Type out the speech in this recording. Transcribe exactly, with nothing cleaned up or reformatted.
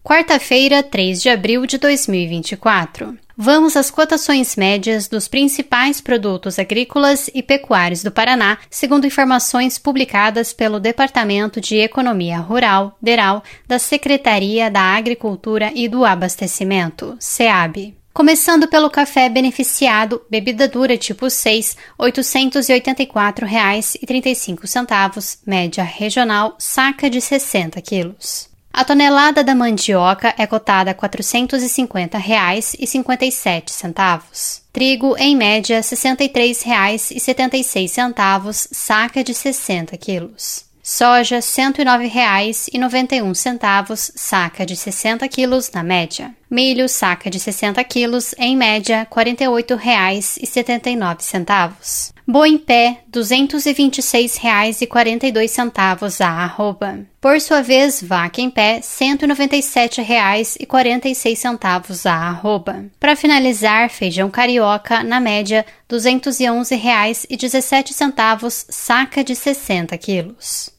Quarta-feira, três de abril de dois mil e vinte e quatro. Vamos às cotações médias dos principais produtos agrícolas e pecuários do Paraná, segundo informações publicadas pelo Departamento de Economia Rural, DERAL, da Secretaria da Agricultura e do Abastecimento, SEAB. Começando pelo café beneficiado, bebida dura tipo seis, oitocentos e oitenta e quatro reais e trinta e cinco centavos, média regional, saca de sessenta quilos. A tonelada da mandioca é cotada a quatrocentos e cinquenta reais e cinquenta e sete centavos. Trigo, em média, sessenta e três reais e setenta e seis centavos, saca de sessenta quilos. Soja, cento e nove reais e noventa e um centavos, saca de sessenta quilos na média. Milho, saca de sessenta quilos, em média, quarenta e oito reais e setenta e nove centavos. Boi em pé, duzentos e vinte e seis reais e quarenta e dois centavos a arroba. Por sua vez, vaca em pé, cento e noventa e sete reais e quarenta e seis centavos a arroba. Para finalizar, feijão carioca, na média, duzentos e onze reais e dezessete centavos, saca de sessenta quilos.